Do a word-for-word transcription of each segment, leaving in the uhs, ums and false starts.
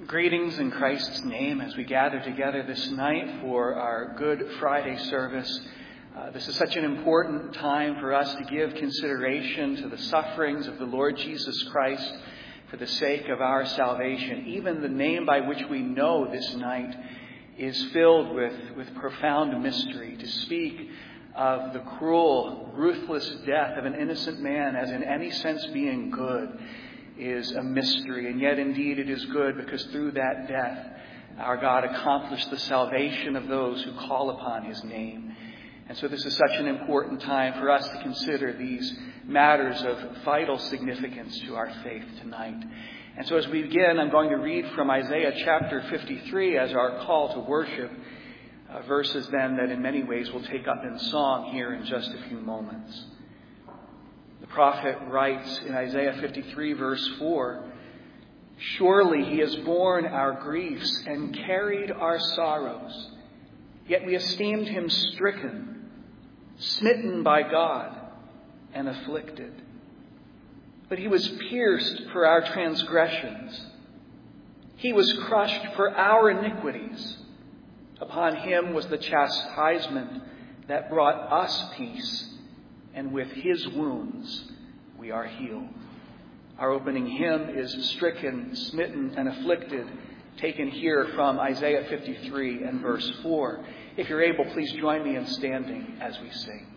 Greetings in Christ's name as we gather together this night for our Good Friday service. Uh, this is such an important time for us to give consideration to the sufferings of the Lord Jesus Christ for the sake of our salvation. Even the name by which we know this night is filled with, with profound mystery. To speak of the cruel, ruthless death of an innocent man as in any sense being good is a mystery, and yet indeed it is good because through that death our God accomplished the salvation of those who call upon his name. And so this is such an important time for us to consider these matters of vital significance to our faith tonight. And so as we begin, I'm going to read from Isaiah chapter fifty-three as our call to worship, uh, verses then that in many ways we'll take up in song here in just a few moments. The prophet writes in Isaiah fifty-three, verse four, "Surely he has borne our griefs and carried our sorrows, yet we esteemed him stricken, smitten by God, and afflicted. But he was pierced for our transgressions. He was crushed for our iniquities. Upon him was the chastisement that brought us peace, and with his wounds we are healed." Our opening hymn is "Stricken, Smitten, and Afflicted," taken here from Isaiah fifty-three and verse four. If you're able, please join me in standing as we sing.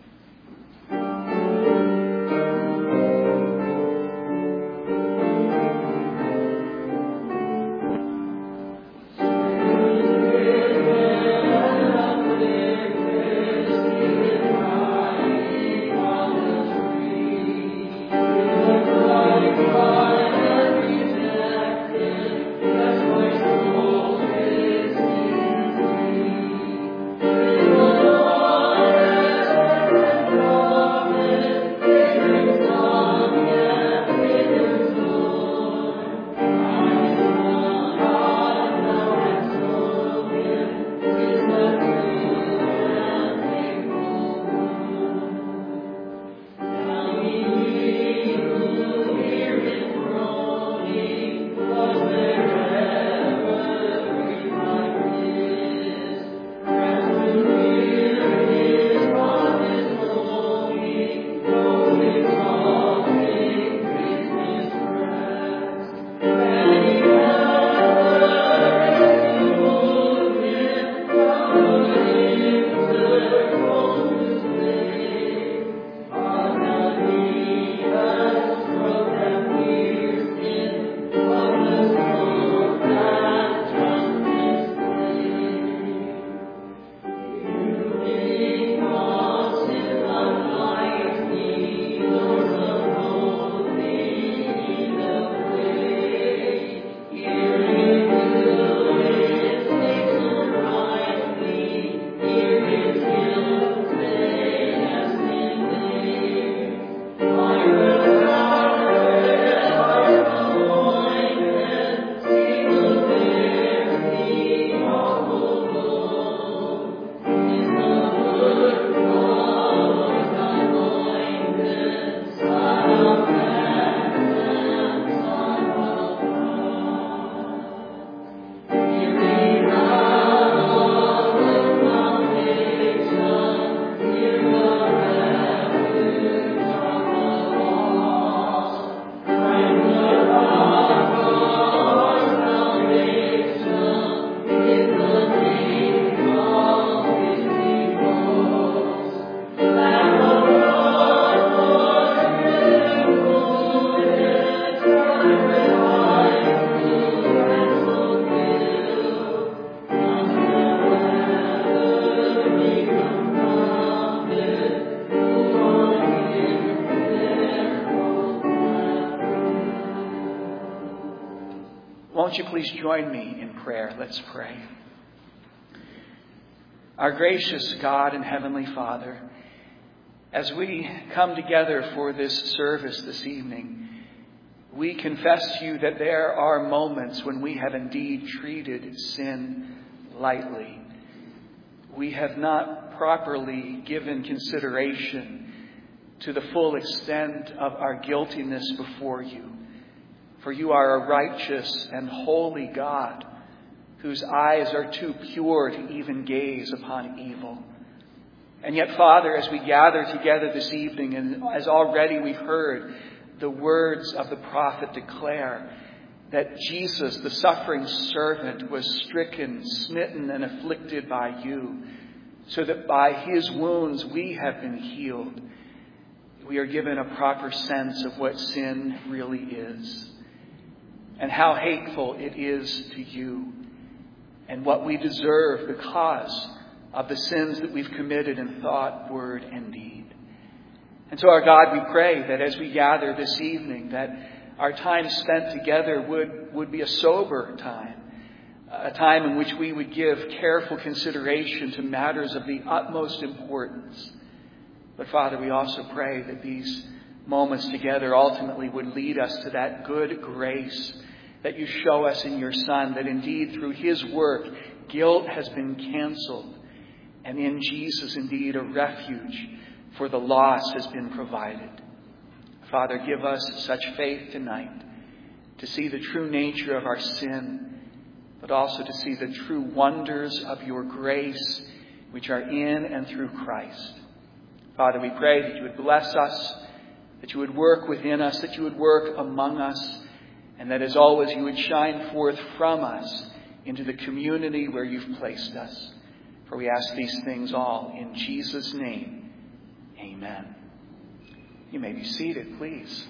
Won't you please join me in prayer? Let's pray. Our gracious God and Heavenly Father, as we come together for this service this evening, we confess to you that there are moments when we have indeed treated sin lightly. We have not properly given consideration to the full extent of our guiltiness before you. For you are a righteous and holy God, whose eyes are too pure to even gaze upon evil. And yet, Father, as we gather together this evening, and as already we've heard the words of the prophet declare, that Jesus, the suffering servant, was stricken, smitten, and afflicted by you, so that by his wounds we have been healed. We are given a proper sense of what sin really is, and how hateful it is to you, and what we deserve because of the sins that we've committed in thought, word, and deed. And so, our God, we pray that as we gather this evening, that our time spent together would, would be a sober time, a time in which we would give careful consideration to matters of the utmost importance. But Father, we also pray that these moments together ultimately would lead us to that good grace that you show us in your Son, that indeed through his work, guilt has been canceled, and in Jesus, indeed, a refuge for the lost has been provided. Father, give us such faith tonight to see the true nature of our sin, but also to see the true wonders of your grace, which are in and through Christ. Father, we pray that you would bless us, that you would work within us, that you would work among us, and that as always you would shine forth from us into the community where you've placed us. For we ask these things all in Jesus' name. Amen. You may be seated, please.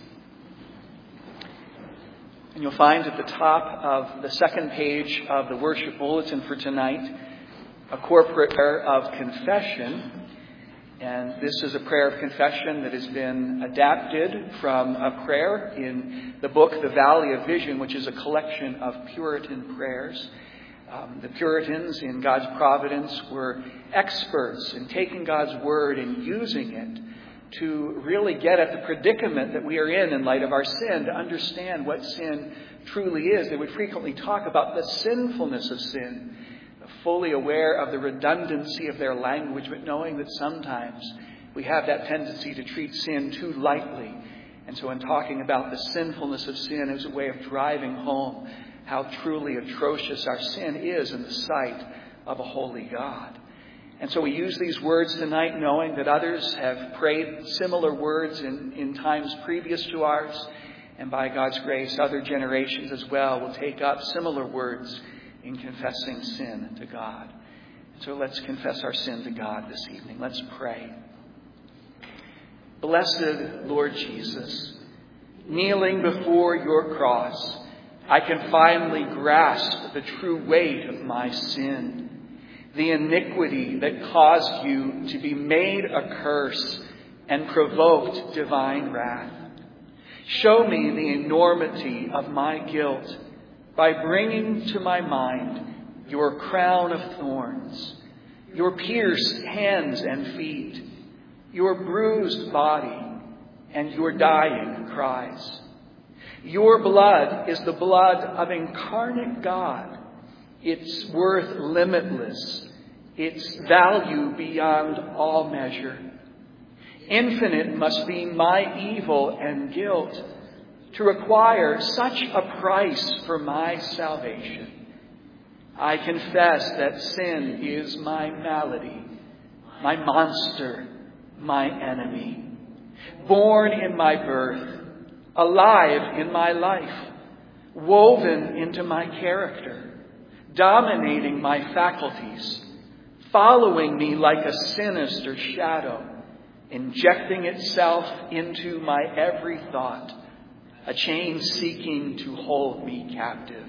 And you'll find at the top of the second page of the worship bulletin for tonight a corporate prayer of confession. And this is a prayer of confession that has been adapted from a prayer in the book The Valley of Vision, which is a collection of Puritan prayers. Um, the Puritans, in God's providence, were experts in taking God's word and using it to really get at the predicament that we are in in light of our sin, to understand what sin truly is. They would frequently talk about the sinfulness of sin, fully aware of the redundancy of their language, but knowing that sometimes we have that tendency to treat sin too lightly. And so in talking about the sinfulness of sin, it was a way of driving home how truly atrocious our sin is in the sight of a holy God. And so we use these words tonight knowing that others have prayed similar words in, in times previous to ours. And by God's grace, other generations as well will take up similar words in confessing sin to God. So let's confess our sin to God this evening. Let's pray. Blessed Lord Jesus, kneeling before your cross, I can finally grasp the true weight of my sin, the iniquity that caused you to be made a curse and provoked divine wrath. Show me the enormity of my guilt by bringing to my mind your crown of thorns, your pierced hands and feet, your bruised body, and your dying cries. Your blood is the blood of incarnate God, its worth limitless, its value beyond all measure. Infinite must be my evil and guilt to require such a price for my salvation. I confess that sin is my malady, my monster, my enemy. Born in my birth, alive in my life, woven into my character, dominating my faculties, following me like a sinister shadow, injecting itself into my every thought, a chain seeking to hold me captive.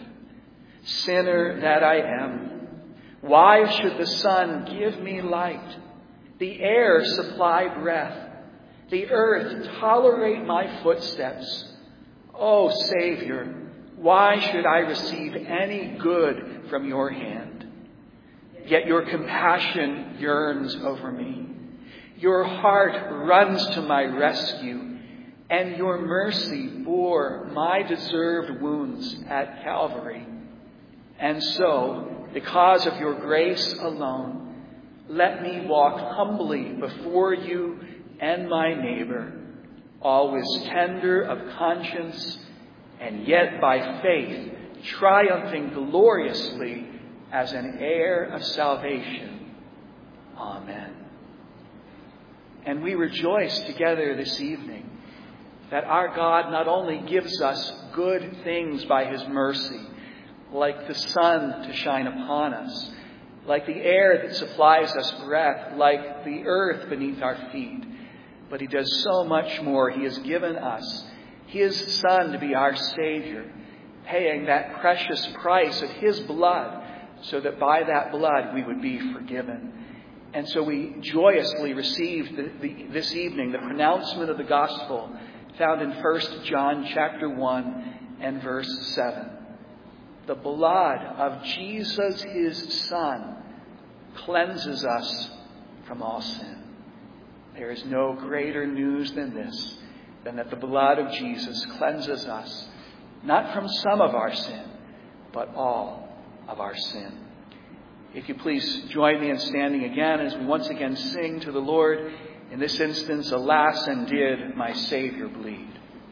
Sinner that I am, why should the sun give me light, the air supply breath, the earth tolerate my footsteps? Oh, Savior, why should I receive any good from your hand? Yet your compassion yearns over me. Your heart runs to my rescue, and your mercy bore my deserved wounds at Calvary. And so, because of your grace alone, let me walk humbly before you and my neighbor, always tender of conscience and yet by faith triumphing gloriously as an heir of salvation. Amen. And we rejoice together this evening that our God not only gives us good things by his mercy, like the sun to shine upon us, like the air that supplies us breath, like the earth beneath our feet, but he does so much more. He has given us his Son to be our Savior, paying that precious price of his blood so that by that blood we would be forgiven. And so we joyously received the, the, this evening the pronouncement of the gospel found in First John chapter one and verse seven. The blood of Jesus, his Son, cleanses us from all sin. There is no greater news than this, than that the blood of Jesus cleanses us, not from some of our sin, but all of our sin. If you please join me in standing again as we once again sing to the Lord, in this instance, Alas, and did my Savior bleed?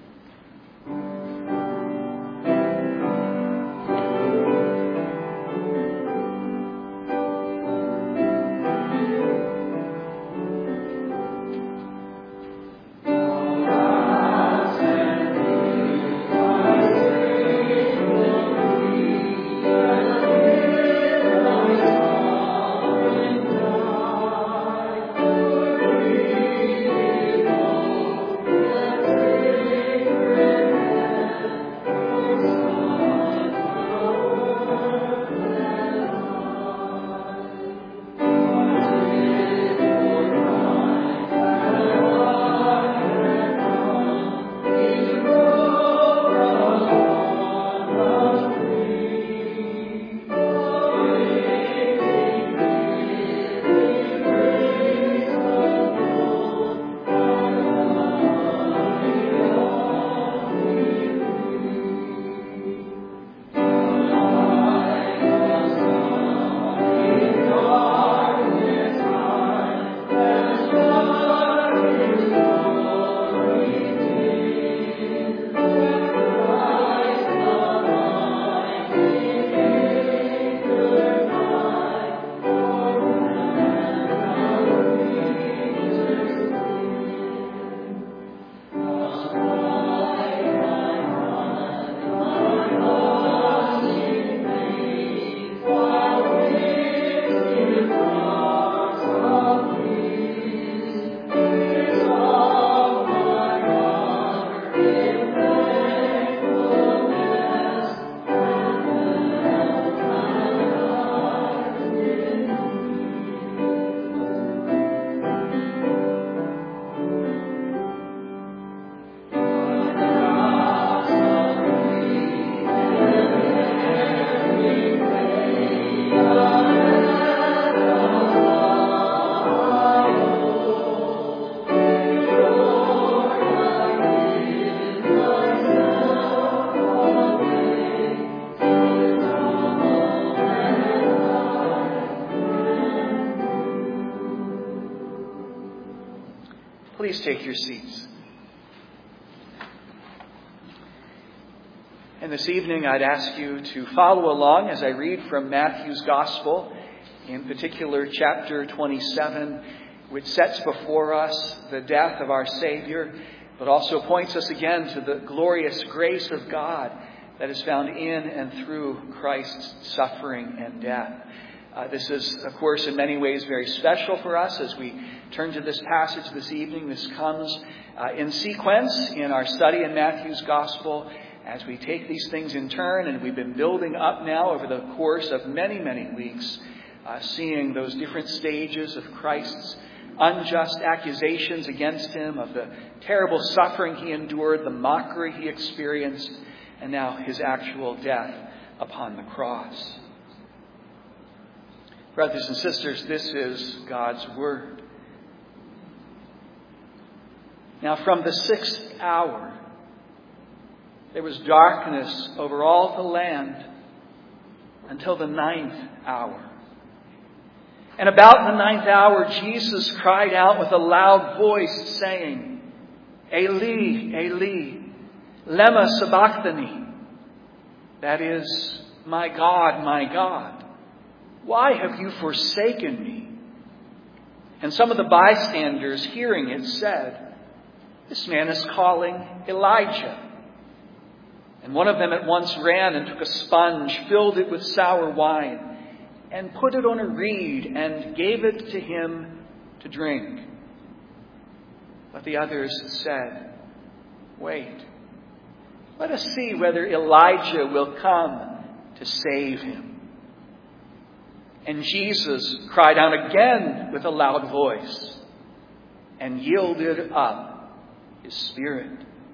Please take your seats. And this evening I'd ask you to follow along as I read from Matthew's Gospel, in particular chapter twenty-seven, which sets before us the death of our Savior, but also points us again to the glorious grace of God that is found in and through Christ's suffering and death. Uh, this is, of course, in many ways very special for us as we turn to this passage this evening. This comes uh, in sequence in our study in Matthew's Gospel as we take these things in turn, and we've been building up now over the course of many, many weeks, uh, seeing those different stages of Christ's unjust accusations against him, of the terrible suffering he endured, the mockery he experienced, and now his actual death upon the cross. Brothers and sisters, this is God's Word. Now from the sixth hour, there was darkness over all the land until the ninth hour. And about the ninth hour, Jesus cried out with a loud voice, saying, Eli, Eli, Lema sabachthani. That is, my God, my God, why have you forsaken me? And some of the bystanders hearing it said, this man is calling Elijah. And one of them at once ran and took a sponge, filled it with sour wine, and put it on a reed and gave it to him to drink. But the others said, wait, let us see whether Elijah will come to save him. And Jesus cried out again with a loud voice and yielded up his spirit.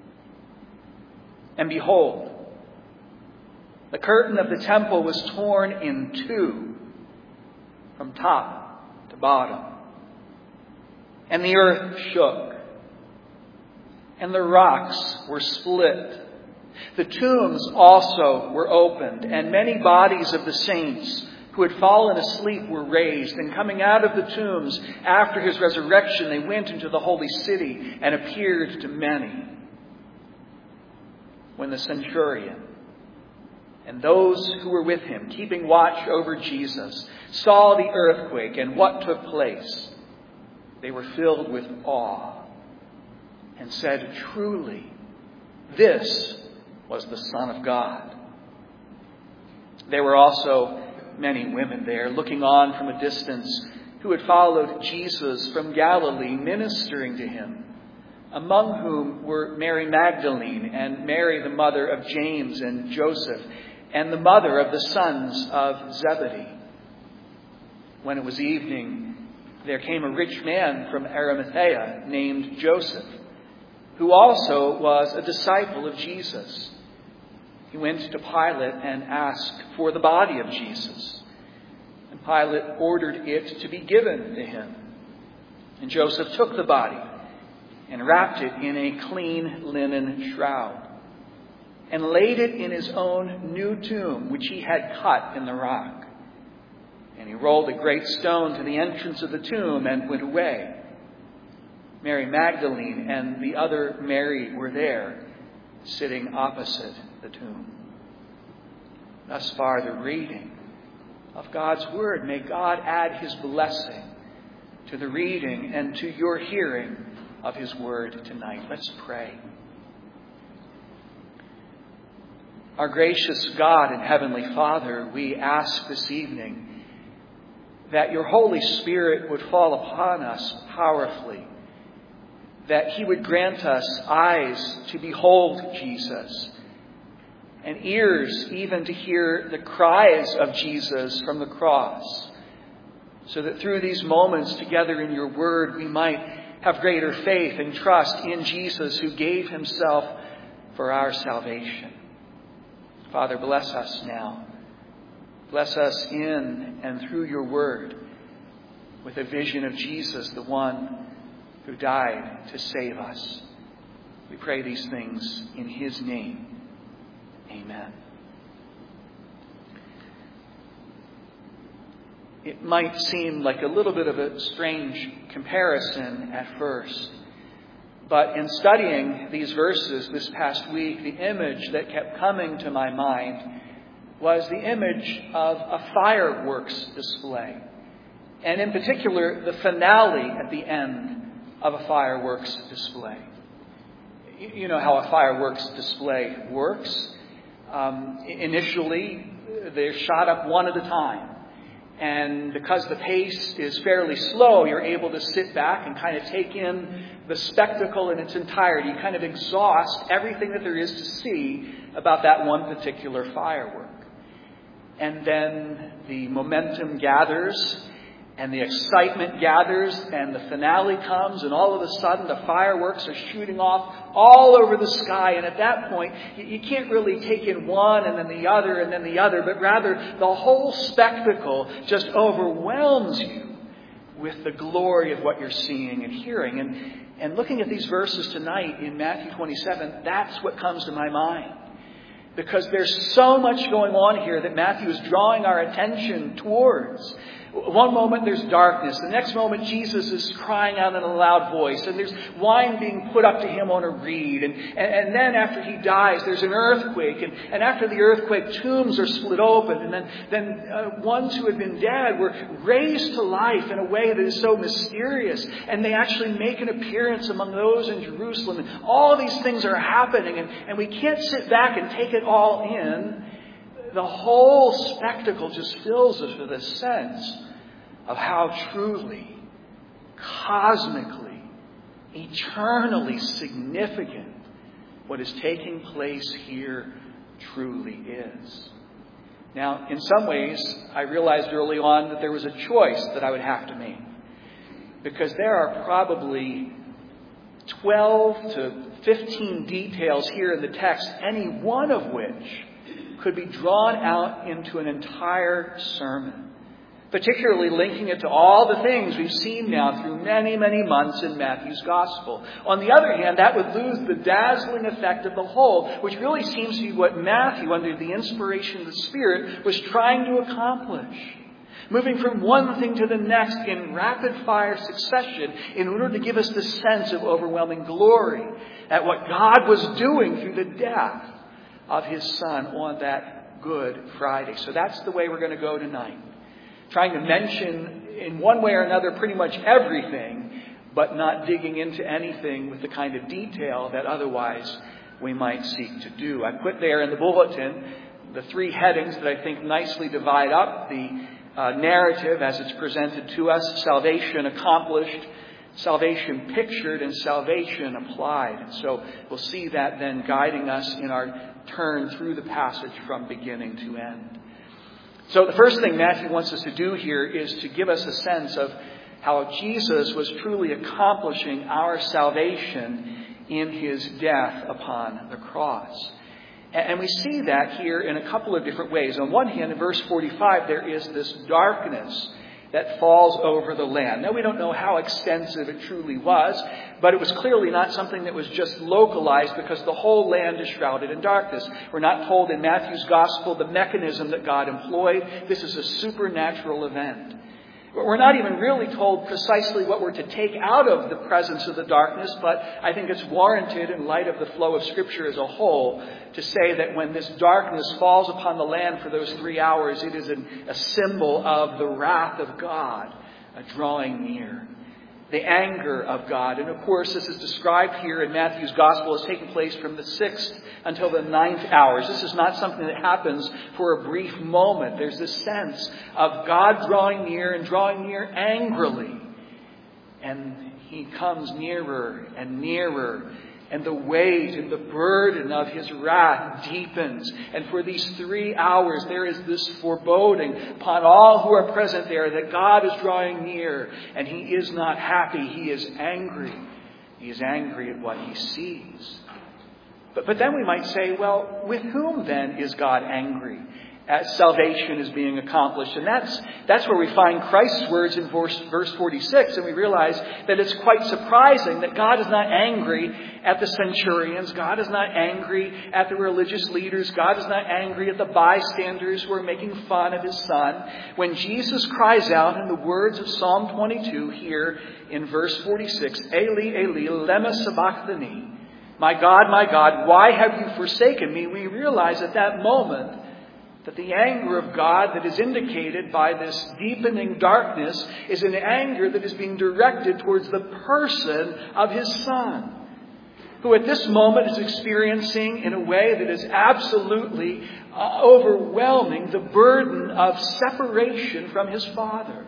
And behold, the curtain of the temple was torn in two from top to bottom. And the earth shook. And the rocks were split. The tombs also were opened. And many bodies of the saints who had fallen asleep were raised. And coming out of the tombs after his resurrection, they went into the holy city and appeared to many. When the centurion and those who were with him, keeping watch over Jesus, saw the earthquake and what took place, they were filled with awe and said, truly, this was the Son of God. There were also many women there, looking on from a distance, who had followed Jesus from Galilee, ministering to him, among whom were Mary Magdalene and Mary, the mother of James and Joseph, and the mother of the sons of Zebedee. When it was evening, there came a rich man from Arimathea named Joseph, who also was a disciple of Jesus. He went to Pilate and asked for the body of Jesus. And Pilate ordered it to be given to him. And Joseph took the body and wrapped it in a clean linen shroud, and laid it in his own new tomb, which he had cut in the rock. And he rolled a great stone to the entrance of the tomb and went away. Mary Magdalene and the other Mary were there, sitting opposite the tomb. Thus far the reading of God's word. May God add his blessing to the reading and to your hearing of his word tonight. Let's pray. Our gracious God and Heavenly Father, we ask this evening that your Holy Spirit would fall upon us powerfully, that he would grant us eyes to behold Jesus, and ears even to hear the cries of Jesus from the cross, so that through these moments together in your word, we might have greater faith and trust in Jesus, who gave himself for our salvation. Father, bless us now. Bless us in and through your word with a vision of Jesus, the one who died to save us. We pray these things in his name. Amen. It might seem like a little bit of a strange comparison at first, but in studying these verses this past week, the image that kept coming to my mind was the image of a fireworks display, and in particular, the finale at the end of a fireworks display. You know how a fireworks display works. Um, initially, they're shot up one at a time. And because the pace is fairly slow, you're able to sit back and kind of take in the spectacle in its entirety, kind of exhaust everything that there is to see about that one particular firework. And then the momentum gathers, and the excitement gathers, and the finale comes, and all of a sudden the fireworks are shooting off all over the sky. And at that point, you can't really take in one and then the other and then the other, but rather the whole spectacle just overwhelms you with the glory of what you're seeing and hearing. And, and looking at these verses tonight in Matthew twenty-seven, that's what comes to my mind. Because there's so much going on here that Matthew is drawing our attention towards. One moment there's darkness. The next moment Jesus is crying out in a loud voice. And there's wine being put up to him on a reed. And, and, and then after he dies, there's an earthquake. And, and after the earthquake, tombs are split open. And then, then uh, ones who had been dead were raised to life in a way that is so mysterious. And they actually make an appearance among those in Jerusalem. And all these things are happening. And, and we can't sit back and take it all in. The whole spectacle just fills us with a sense of how truly, cosmically, eternally significant what is taking place here truly is. Now, in some ways, I realized early on that there was a choice that I would have to make. Because there are probably twelve to fifteen details here in the text, any one of which could be drawn out into an entire sermon, particularly linking it to all the things we've seen now through many, many months in Matthew's Gospel. On the other hand, that would lose the dazzling effect of the whole, which really seems to be what Matthew, under the inspiration of the Spirit, was trying to accomplish. Moving from one thing to the next in rapid-fire succession in order to give us the sense of overwhelming glory at what God was doing through the death of his Son on that Good Friday. So that's the way we're going to go tonight. Trying to mention in one way or another pretty much everything, but not digging into anything with the kind of detail that otherwise we might seek to do. I put there in the bulletin the three headings that I think nicely divide up the uh, narrative as it's presented to us: salvation accomplished, salvation pictured, and salvation applied. And so we'll see that then guiding us in our turn through the passage from beginning to end. So the first thing Matthew wants us to do here is to give us a sense of how Jesus was truly accomplishing our salvation in his death upon the cross. And we see that here in a couple of different ways. On one hand, in verse forty-five, there is this darkness that falls over the land. Now, we don't know how extensive it truly was, but it was clearly not something that was just localized because the whole land is shrouded in darkness. We're not told in Matthew's Gospel the mechanism that God employed. This is a supernatural event. We're not even really told precisely what we're to take out of the presence of the darkness, but I think it's warranted in light of the flow of Scripture as a whole to say that when this darkness falls upon the land for those three hours, it is an, a symbol of the wrath of God uh, drawing near. The anger of God. And of course, this is described here in Matthew's Gospel as taking place from the sixth until the ninth hours. This is not something that happens for a brief moment. There's this sense of God drawing near and drawing near angrily. And he comes nearer and nearer. And the weight and the burden of his wrath deepens. And for these three hours, there is this foreboding upon all who are present there that God is drawing near. And he is not happy. He is angry. He is angry at what he sees. But, but then we might say, well, with whom then is God angry as salvation is being accomplished? And that's that's where we find Christ's words in verse, verse forty-six. And we realize that it's quite surprising that God is not angry at the centurions. God is not angry at the religious leaders. God is not angry at the bystanders who are making fun of his Son. When Jesus cries out in the words of Psalm twenty-two here in verse forty-six, Eli, Eli, lema sabachthani, my God, my God, why have you forsaken me? We realize at that moment that the anger of God that is indicated by this deepening darkness is an anger that is being directed towards the person of his Son, who at this moment is experiencing in a way that is absolutely uh, overwhelming the burden of separation from his Father.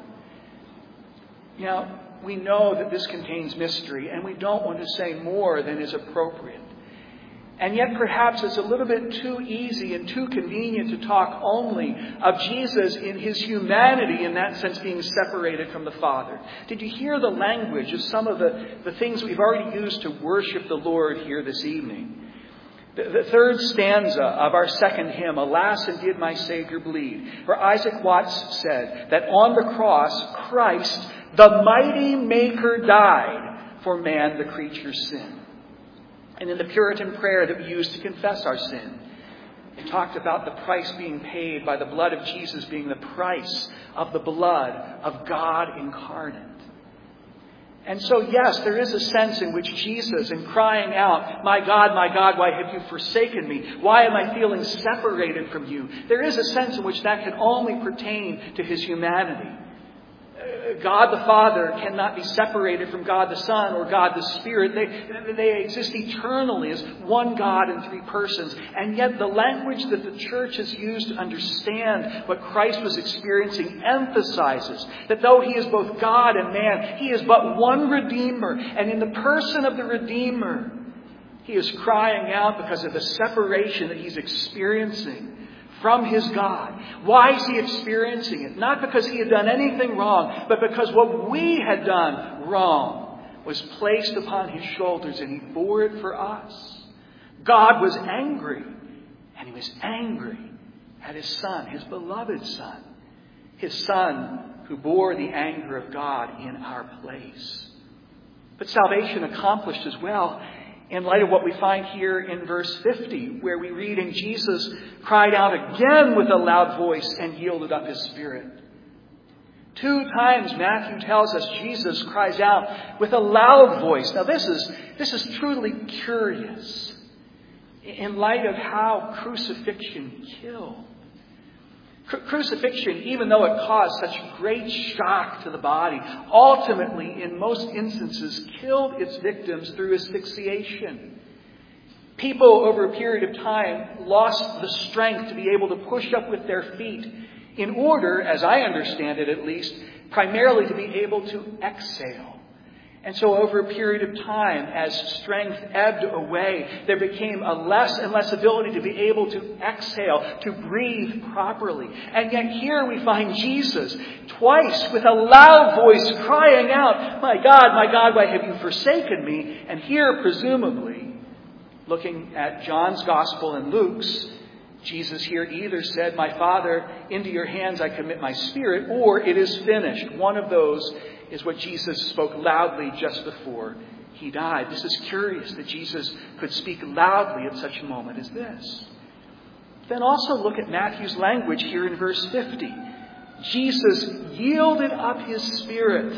Now, we know that this contains mystery, and we don't want to say more than is appropriate. And yet perhaps it's a little bit too easy and too convenient to talk only of Jesus in his humanity, in that sense being separated from the Father. Did you hear the language of some of the, the things we've already used to worship the Lord here this evening? The, the third stanza of our second hymn, Alas, and Did My Savior Bleed, where Isaac Watts said that on the cross, Christ, the mighty Maker, died for man, the creature's sin. And in the Puritan prayer that we use to confess our sin, it talked about the price being paid by the blood of Jesus being the price of the blood of God incarnate. And so, yes, there is a sense in which Jesus, in crying out, "My God, my God, why have you forsaken me? Why am I feeling separated from you?" There is a sense in which that can only pertain to his humanity. God the Father cannot be separated from God the Son or God the Spirit. They, they exist eternally as one God in three persons. And yet the language that the church has used to understand what Christ was experiencing emphasizes that though he is both God and man, he is but one Redeemer. And in the person of the Redeemer, he is crying out because of the separation that he's experiencing from his God. Why is he experiencing it? Not because he had done anything wrong, but because what we had done wrong was placed upon his shoulders and he bore it for us. God was angry, and he was angry at his Son, his beloved Son. His Son who bore the anger of God in our place. But salvation accomplished as well in light of what we find here in verse fifty, where we read, "And Jesus cried out again with a loud voice and yielded up his spirit." Two times Matthew tells us Jesus cries out with a loud voice. Now this is, this is truly curious in light of how crucifixion killed. Crucifixion, even though it caused such great shock to the body, ultimately, in most instances, killed its victims through asphyxiation. People, over a period of time, lost the strength to be able to push up with their feet in order, as I understand it at least, primarily to be able to exhale. And so over a period of time, as strength ebbed away, there became a less and less ability to be able to exhale, to breathe properly. And yet here we find Jesus twice with a loud voice crying out, "My God, my God, why have you forsaken me?" And here, presumably, looking at John's Gospel and Luke's, Jesus here either said, "My Father, into your hands I commit my spirit," or "It is finished." One of those is what Jesus spoke loudly just before he died. This is curious that Jesus could speak loudly at such a moment as this. Then also look at Matthew's language here in verse fifty. Jesus yielded up his spirit.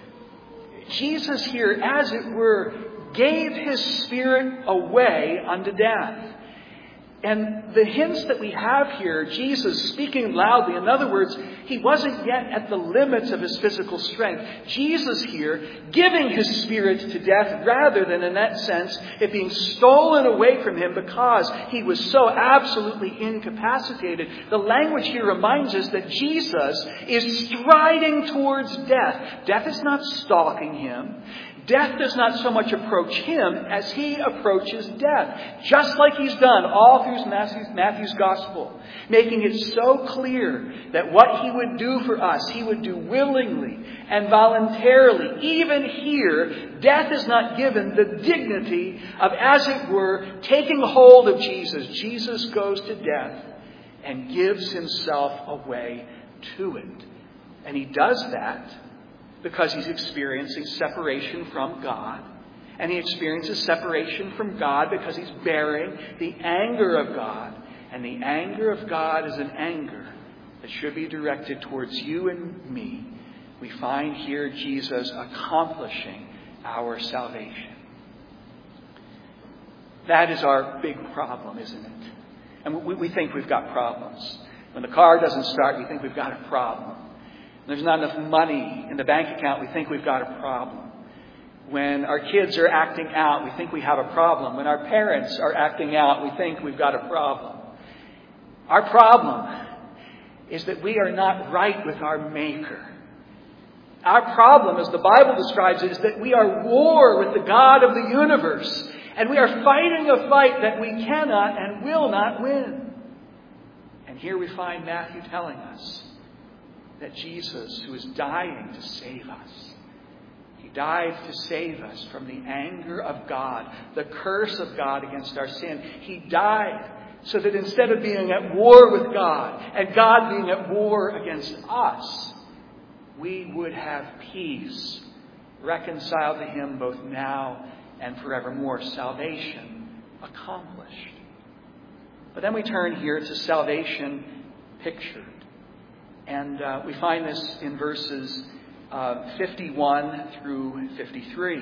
Jesus here, as it were, gave his spirit away unto death. And the hints that we have here, Jesus speaking loudly, in other words, he wasn't yet at the limits of his physical strength. Jesus here giving his spirit to death rather than, in that sense, it being stolen away from him because he was so absolutely incapacitated. The language here reminds us that Jesus is striding towards death. Death is not stalking him. Death does not so much approach him as he approaches death, just like he's done all through Matthew's, Matthew's Gospel, making it so clear that what he would do for us, he would do willingly and voluntarily. Even here, death is not given the dignity of, as it were, taking hold of Jesus. Jesus goes to death and gives himself away to it. And he does that because he's experiencing separation from God. And he experiences separation from God because he's bearing the anger of God. And the anger of God is an anger that should be directed towards you and me. We find here Jesus accomplishing our salvation. That is our big problem, isn't it? And we, we think we've got problems. When the car doesn't start, we think we've got a problem. There's not enough money in the bank account, we think we've got a problem. When our kids are acting out, we think we have a problem. When our parents are acting out, we think we've got a problem. Our problem is that we are not right with our Maker. Our problem, as the Bible describes it, is that we are at war with the God of the universe. And we are fighting a fight that we cannot and will not win. And here we find Matthew telling us that Jesus, who is dying to save us, he died to save us from the anger of God, the curse of God against our sin. He died so that instead of being at war with God and God being at war against us, we would have peace, reconciled to him both now and forevermore. Salvation accomplished. But then we turn here to salvation pictured. And uh, we find this in verses uh, fifty-one through fifty-three.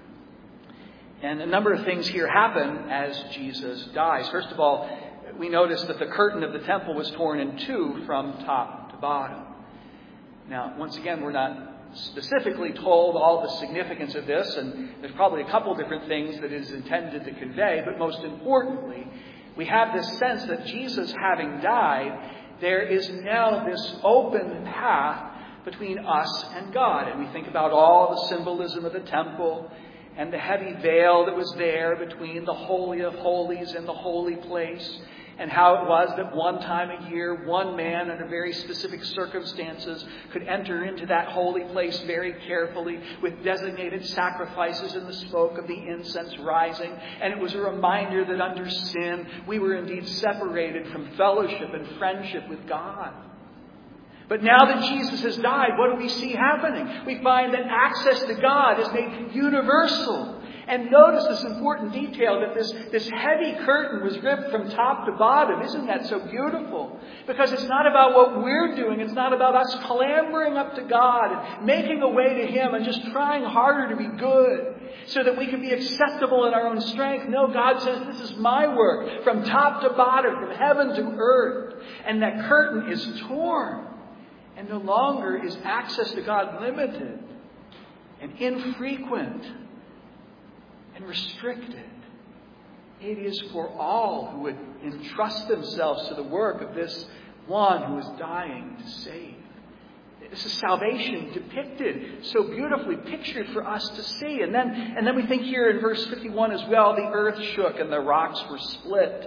And a number of things here happen as Jesus dies. First of all, we notice that the curtain of the temple was torn in two from top to bottom. Now, once again, we're not specifically told all the significance of this, and there's probably a couple different things that it is intended to convey, but most importantly, we have this sense that Jesus, having died, there is now this open path between us and God. And we think about all the symbolism of the temple and the heavy veil that was there between the Holy of Holies and the holy place, and how it was that one time a year, one man under very specific circumstances could enter into that holy place very carefully with designated sacrifices and the smoke of the incense rising. And it was a reminder that under sin, we were indeed separated from fellowship and friendship with God. But now that Jesus has died, what do we see happening? We find that access to God is made universal. And notice this important detail that this, this heavy curtain was ripped from top to bottom. Isn't that so beautiful? Because it's not about what we're doing. It's not about us clambering up to God and making a way to Him and just trying harder to be good so that we can be acceptable in our own strength. No, God says, this is my work from top to bottom, from heaven to earth. And that curtain is torn. And no longer is access to God limited and infrequent and restricted. It is for all who would entrust themselves to the work of this one who is dying to save. This is salvation depicted so beautifully, pictured for us to see. And then, and then we think here in verse fifty-one as well, the earth shook and the rocks were split.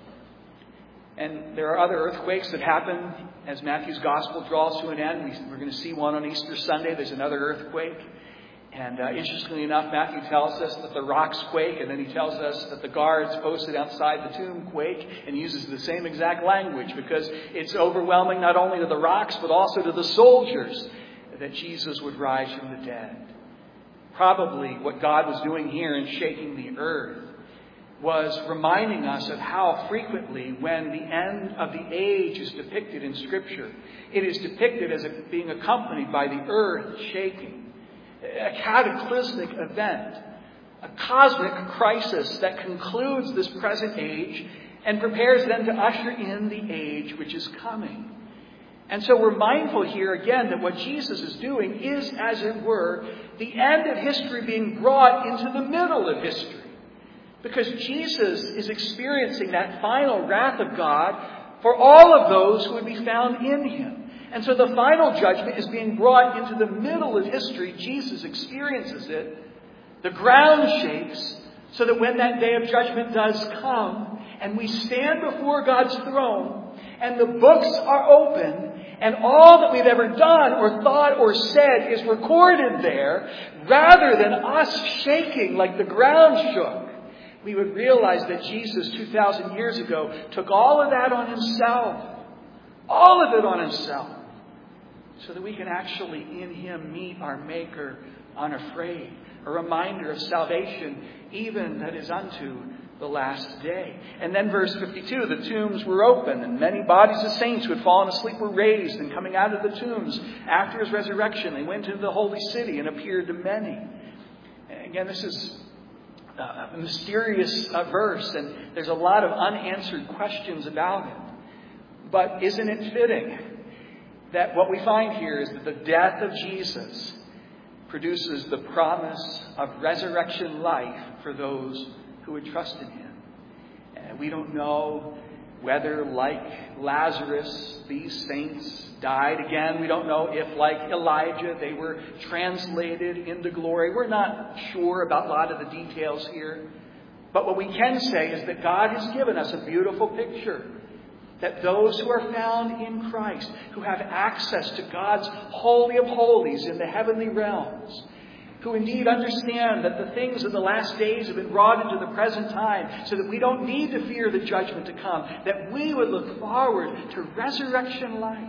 And there are other earthquakes that happen as Matthew's gospel draws to an end. We're going to see one on Easter Sunday. There's another earthquake. And uh, interestingly enough, Matthew tells us that the rocks quake, and then he tells us that the guards posted outside the tomb quake, and uses the same exact language because it's overwhelming not only to the rocks, but also to the soldiers that Jesus would rise from the dead. Probably what God was doing here in shaking the earth was reminding us of how frequently, when the end of the age is depicted in Scripture, it is depicted as being accompanied by the earth shaking. A cataclysmic event, a cosmic crisis that concludes this present age and prepares then to usher in the age which is coming. And so we're mindful here again that what Jesus is doing is, as it were, the end of history being brought into the middle of history. Because Jesus is experiencing that final wrath of God for all of those who would be found in Him. And so the final judgment is being brought into the middle of history. Jesus experiences it. The ground shakes so that when that day of judgment does come and we stand before God's throne and the books are open and all that we've ever done or thought or said is recorded there, rather than us shaking like the ground shook, we would realize that Jesus two thousand years ago took all of that on Himself. All of it on Himself. So that we can actually in Him meet our Maker unafraid. A reminder of salvation even that is unto the last day. And then verse fifty-two, the tombs were open and many bodies of saints who had fallen asleep were raised, and coming out of the tombs after His resurrection, they went into the holy city and appeared to many. And again, this is a mysterious verse, and there's a lot of unanswered questions about it. But isn't it fitting that what we find here is that the death of Jesus produces the promise of resurrection life for those who would trust in Him. And we don't know whether, like Lazarus, these saints died again. We don't know if, like Elijah, they were translated into glory. We're not sure about a lot of the details here. But what we can say is that God has given us a beautiful picture. That those who are found in Christ, who have access to God's holy of holies in the heavenly realms, who indeed understand that the things of the last days have been brought into the present time so that we don't need to fear the judgment to come, that we would look forward to resurrection life.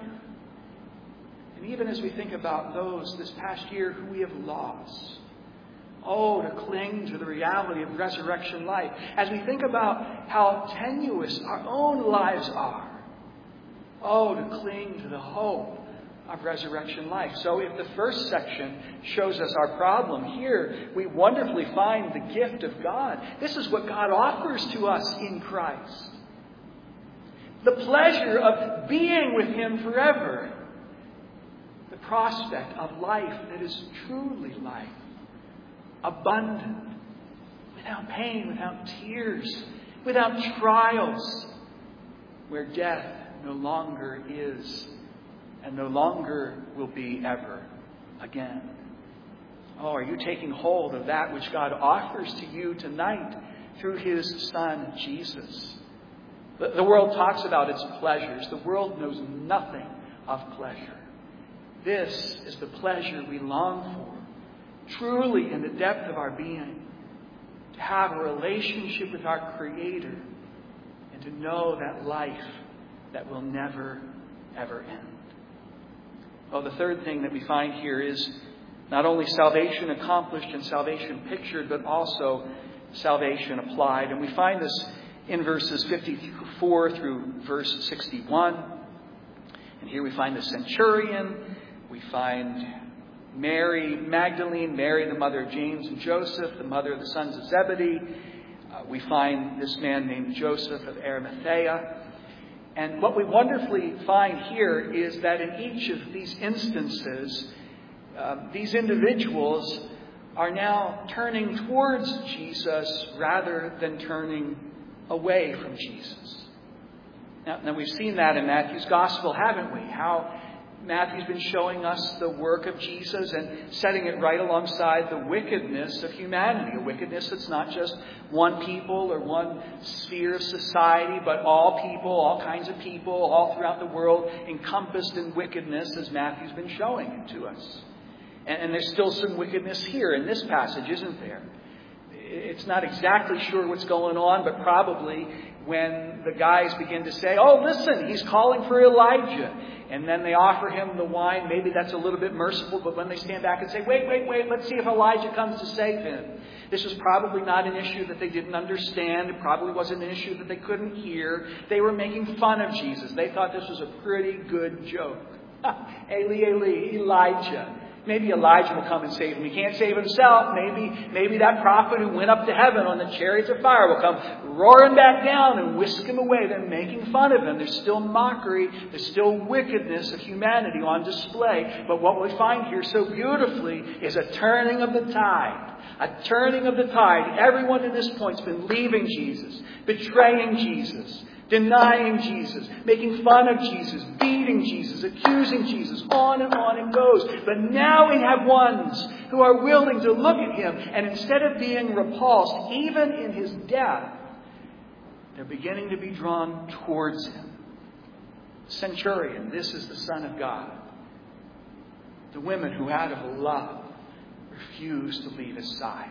And even as we think about those this past year who we have lost, oh, to cling to the reality of resurrection life. As we think about how tenuous our own lives are. Oh, to cling to the hope of resurrection life. So if the first section shows us our problem, here we wonderfully find the gift of God. This is what God offers to us in Christ. The pleasure of being with Him forever. The prospect of life that is truly life. Abundant. Without pain, without tears, without trials. Where death no longer is and no longer will be ever again. Oh, are you taking hold of that which God offers to you tonight through His Son, Jesus? The, the world talks about its pleasures. The world knows nothing of pleasure. This is the pleasure we long for, truly in the depth of our being, to have a relationship with our Creator and to know that life that will never, ever end. Well, the third thing that we find here is not only salvation accomplished and salvation pictured, but also salvation applied. And we find this in verses fifty-four through verse sixty-one. And here we find the centurion. We find Mary Magdalene, Mary the mother of James and Joseph, the mother of the sons of Zebedee. Uh, we find this man named Joseph of Arimathea. And what we wonderfully find here is that in each of these instances, uh, these individuals are now turning towards Jesus rather than turning away from Jesus. Now, now we've seen that in Matthew's Gospel, haven't we? How Matthew's been showing us the work of Jesus and setting it right alongside the wickedness of humanity. A wickedness that's not just one people or one sphere of society, but all people, all kinds of people, all throughout the world, encompassed in wickedness, as Matthew's been showing it to us. And, and there's still some wickedness here in this passage, isn't there? It's not exactly sure what's going on, but probably when the guys begin to say, oh, listen, he's calling for Elijah. And then they offer him the wine. Maybe that's a little bit merciful, but when they stand back and say, wait, wait, wait, let's see if Elijah comes to save him. This was probably not an issue that they didn't understand. It probably wasn't an issue that they couldn't hear. They were making fun of Jesus. They thought this was a pretty good joke. Eli, Eli, Elijah. Maybe Elijah will come and save him. He can't save himself. Maybe, maybe that prophet who went up to heaven on the chariots of fire will come roaring back down and whisk him away. They're making fun of him. There's still mockery. There's still wickedness of humanity on display. But what we find here so beautifully is a turning of the tide. A turning of the tide. Everyone to this point has been leaving Jesus, betraying Jesus, denying Jesus, making fun of Jesus, beating Jesus, accusing Jesus, on and on it goes. But now we have ones who are willing to look at Him, and instead of being repulsed, even in His death, they're beginning to be drawn towards Him. Centurion, this is the Son of God. The women who out of love refused to leave His side.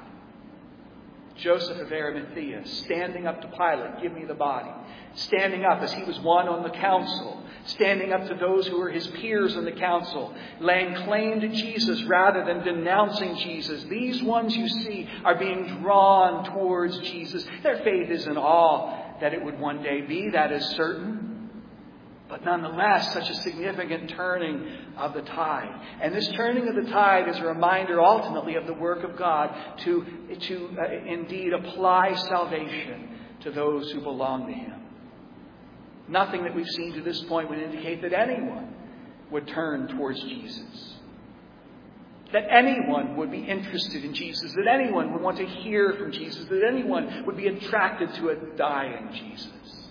Joseph of Arimathea, standing up to Pilate, give me the body. Standing up as he was one on the council. Standing up to those who were his peers in the council. Laying claim to Jesus rather than denouncing Jesus. These ones you see are being drawn towards Jesus. Their faith isn't all that it would one day be, that is certain. But nonetheless, such a significant turning of the tide. And this turning of the tide is a reminder ultimately of the work of God to, to uh, indeed apply salvation to those who belong to Him. Nothing that we've seen to this point would indicate that anyone would turn towards Jesus. That anyone would be interested in Jesus. That anyone would want to hear from Jesus. That anyone would be attracted to a dying Jesus.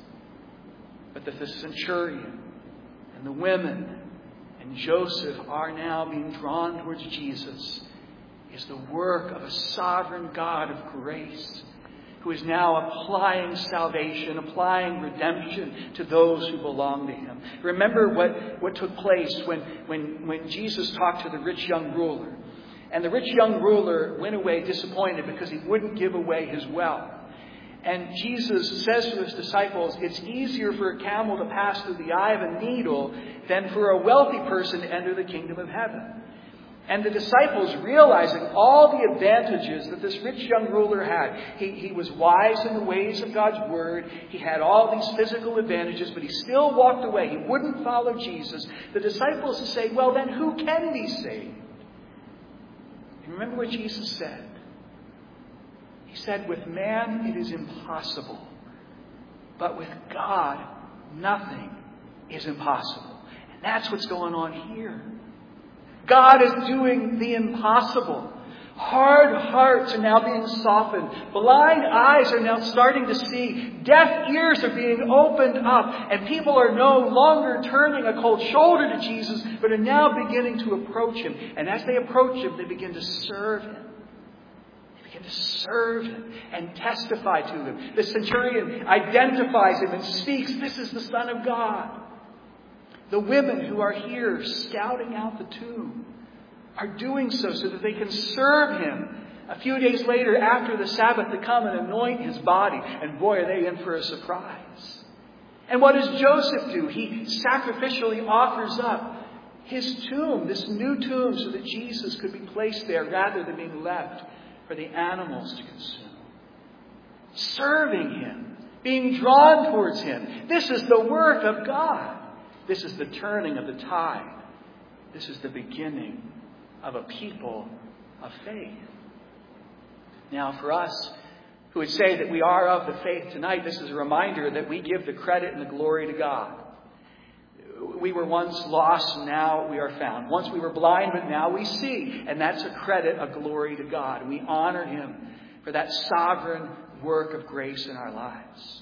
But that the centurion and the women and Joseph are now being drawn towards Jesus is the work of a sovereign God of grace who is now applying salvation, applying redemption to those who belong to Him. Remember what, what took place when, when, when Jesus talked to the rich young ruler. And the rich young ruler went away disappointed because he wouldn't give away his wealth. And Jesus says to His disciples, it's easier for a camel to pass through the eye of a needle than for a wealthy person to enter the kingdom of heaven. And the disciples, realizing all the advantages that this rich young ruler had. He, he was wise in the ways of God's word. He had all these physical advantages, but he still walked away. He wouldn't follow Jesus. The disciples say, well, then who can be saved? And remember what Jesus said. He said, with man it is impossible, but with God nothing is impossible. And that's what's going on here. God is doing the impossible. Hard hearts are now being softened. Blind eyes are now starting to see. Deaf ears are being opened up. And people are no longer turning a cold shoulder to Jesus, but are now beginning to approach Him. And as they approach Him, they begin to serve Him. They begin to serve Him and testify to Him. The centurion identifies Him and speaks, this is the Son of God. The women who are here scouting out the tomb are doing so so that they can serve Him a few days later after the Sabbath to come and anoint His body. And boy, are they in for a surprise. And what does Joseph do? He sacrificially offers up his tomb, this new tomb, so that Jesus could be placed there rather than being left for the animals to consume. Serving Him, being drawn towards Him. This is the work of God. This is the turning of the tide. This is the beginning of a people of faith. Now, for us who would say that we are of the faith tonight, this is a reminder that we give the credit and the glory to God. We were once lost, now we are found. Once we were blind, but now we see. And that's a credit, a glory to God. And we honor Him for that sovereign work of grace in our lives.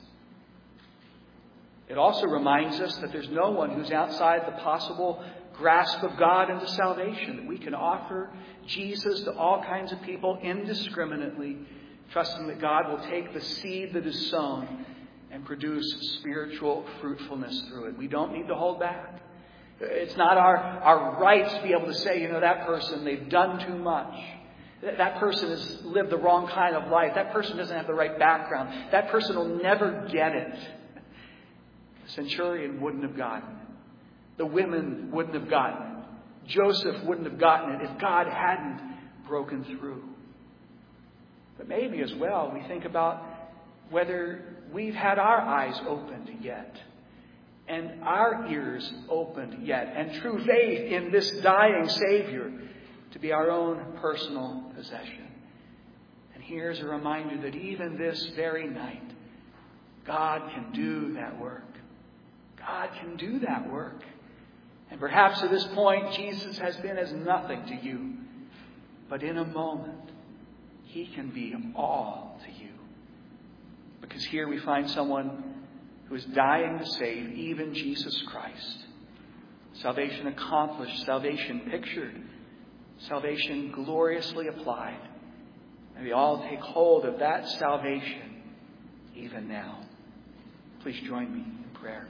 It also reminds us that there's no one who's outside the possible grasp of God into salvation. That we can offer Jesus to all kinds of people indiscriminately, trusting that God will take the seed that is sown and produce spiritual fruitfulness through it. We don't need to hold back. It's not our, our right to be able to say, you know, that person, they've done too much. That person has lived the wrong kind of life. That person doesn't have the right background. That person will never get it. The centurion wouldn't have gotten it. The women wouldn't have gotten it. Joseph wouldn't have gotten it if God hadn't broken through. But maybe as well, we think about whether we've had our eyes opened yet, and our ears opened yet, and true faith in this dying Savior to be our own personal possession. And here's a reminder that even this very night, God can do that work. God can do that work. And perhaps at this point, Jesus has been as nothing to you. But in a moment, He can be all to you. Because here we find someone who is dying to save, even Jesus Christ. Salvation accomplished, salvation pictured, salvation gloriously applied. And we all take hold of that salvation even now. Please join me in prayer.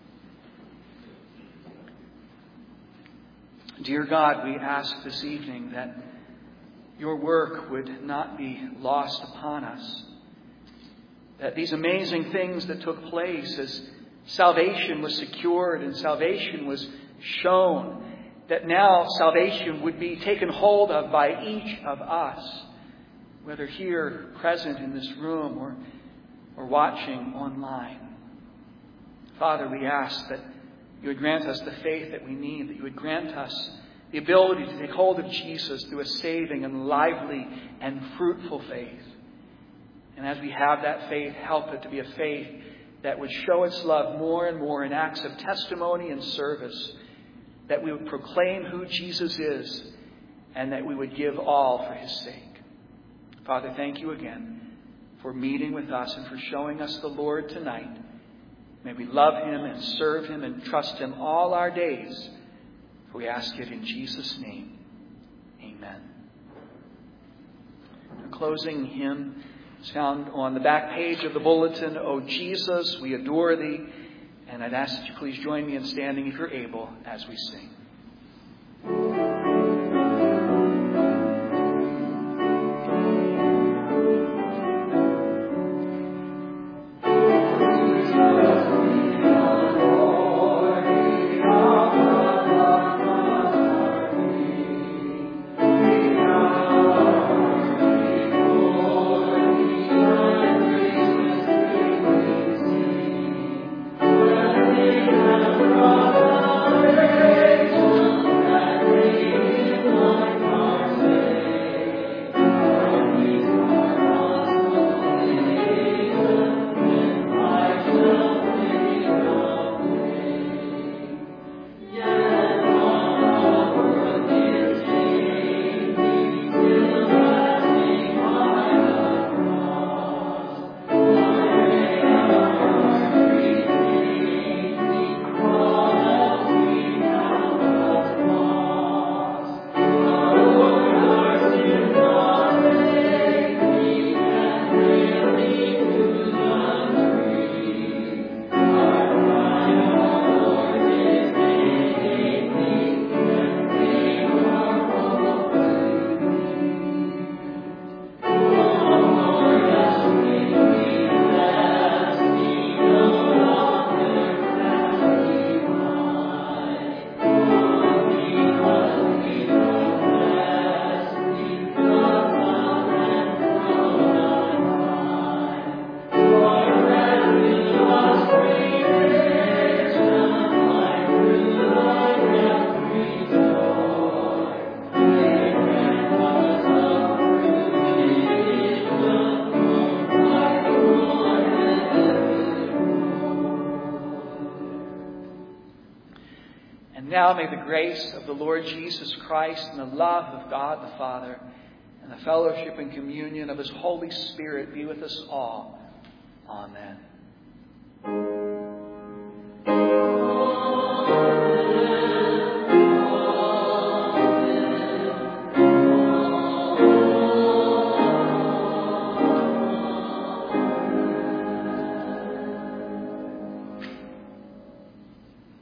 Dear God, we ask this evening that Your work would not be lost upon us. That these amazing things that took place as salvation was secured and salvation was shown, that now salvation would be taken hold of by each of us, whether here present in this room or, or watching online. Father, we ask that You would grant us the faith that we need, that You would grant us the ability to take hold of Jesus through a saving and lively and fruitful faith. And as we have that faith, help it to be a faith that would show its love more and more in acts of testimony and service, that we would proclaim who Jesus is, and that we would give all for His sake. Father, thank You again for meeting with us and for showing us the Lord tonight. May we love Him and serve Him and trust Him all our days. For we ask it in Jesus' name. Amen. The closing hymn is found on the back page of the bulletin. O Jesus, we adore Thee. And I'd ask that you please join me in standing if you're able as we sing. And now may the grace of the Lord Jesus Christ and the love of God the Father and the fellowship and communion of His Holy Spirit be with us all. Amen.